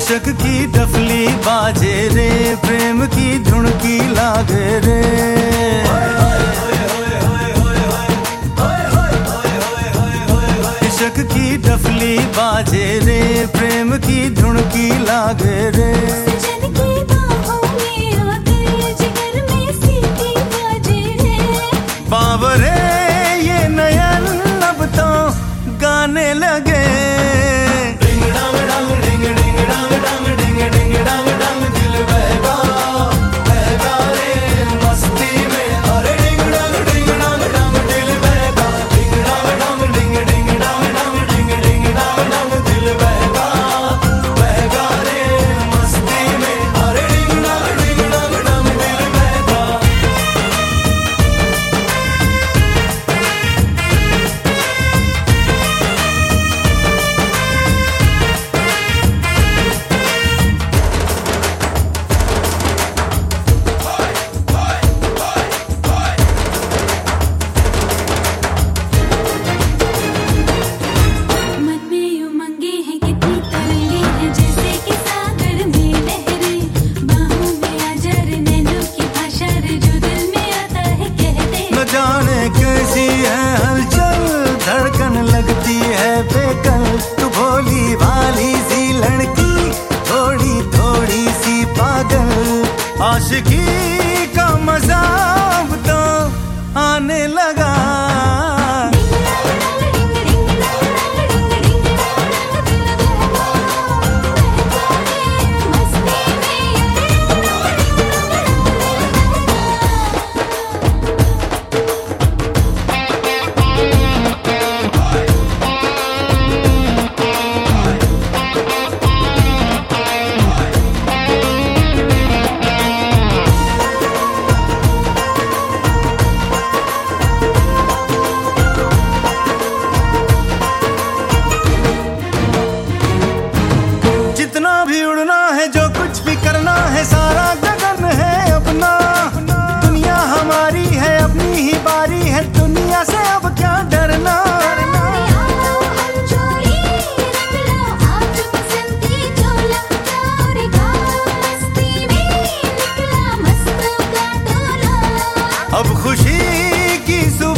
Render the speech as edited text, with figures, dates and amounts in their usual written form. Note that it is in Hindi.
इश्क की डफली बाजे रे, प्रेम की धुनकी लागे रे। इश्क की डफली बाजे रे, प्रेम की धुनकी लागे रे। बाबरे ये नयन अब तो गाने लगे। कैसी है हलचल, धड़कन लगती है बेकल। तू भोली भाली सी लड़की, थोड़ी थोड़ी सी पागल। आशिकी का मजा अब तो आने लगा। जितना भी उड़ना है, जो कुछ भी करना है, सारा गगन है अपना। दुनिया हमारी है, अपनी ही बारी है, दुनिया से अब क्या डरना। अब खुशी की